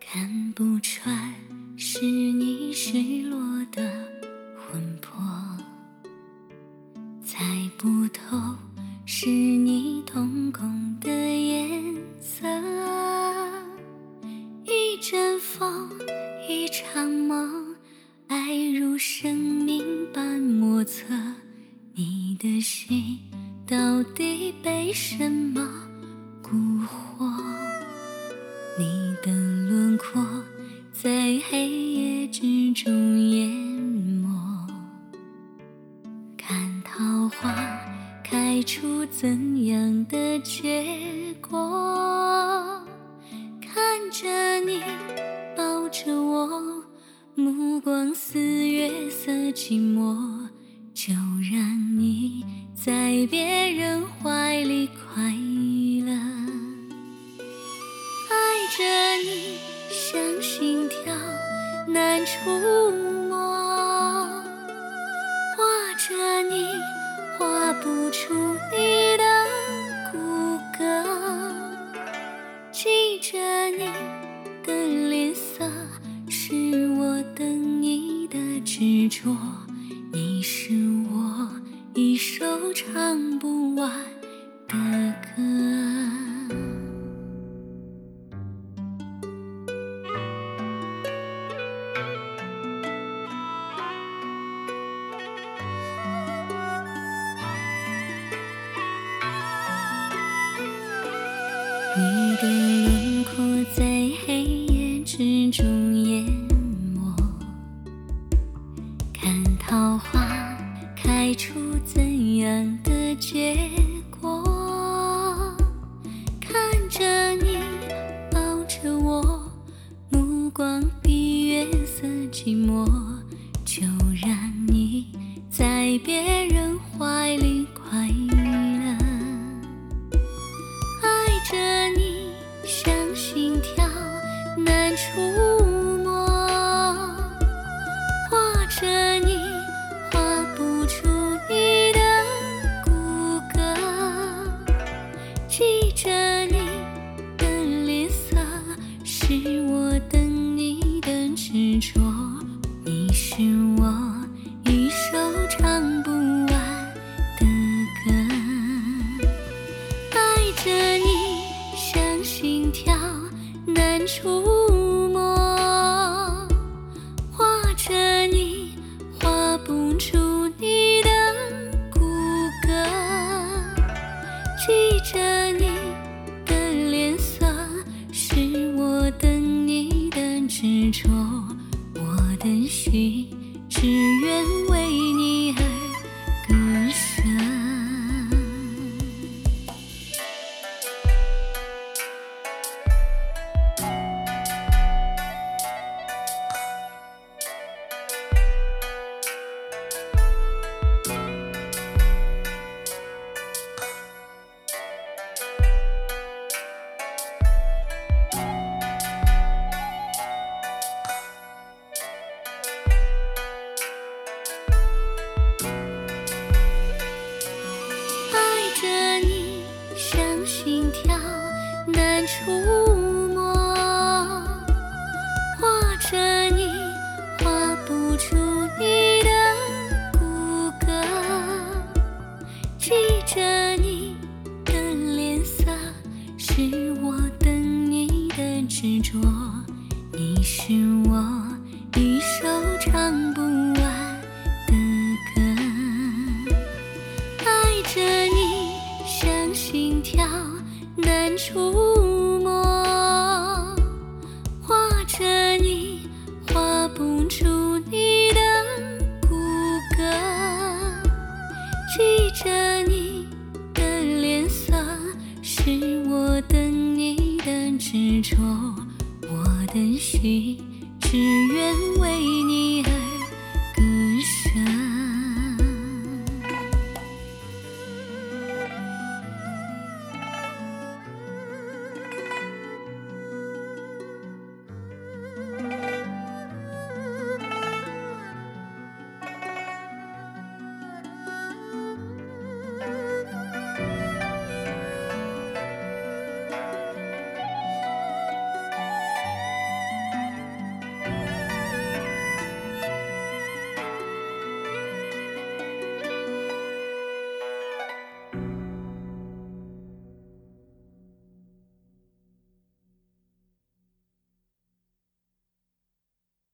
看不穿是你失落的魂魄，猜不透是你瞳孔的颜色。一阵风，一场梦，爱如生命般莫测。你的心到底被什么蛊惑？你的轮廓在黑夜之中淹没，看桃花开出怎样的结果？看着你抱着我，目光似月色寂寞，就让你在别人怀里快乐。爱着你像心跳难触摸，画着你画不出你的骨骼，记着你的脸色，是我等你的执着。你是我一首唱不完的歌。你的轮廓在黑夜之中淹没，看桃花开出怎样的结果？看着你抱着我，目光比月色寂寞，就让你在别人怀里快乐。爱着你像心跳难触摸，画着你画不出你的骨骼，记着你的脸色，是我等你的执着。你是我一首唱不完的歌。爱着你像心跳难触摸，画着你画不出你的骨骼，记着你的脸色，是我等你的执着。我的心只愿为你而歌声。心跳难触摸，画着你画不出你的骨骼，记着你的脸色，是我等你的执着。你是我一首唱不完的歌。爱着你像心跳难触摸，画着你画不出你的骨骼，记着你的脸色，是我等你的执着。我的心只愿为你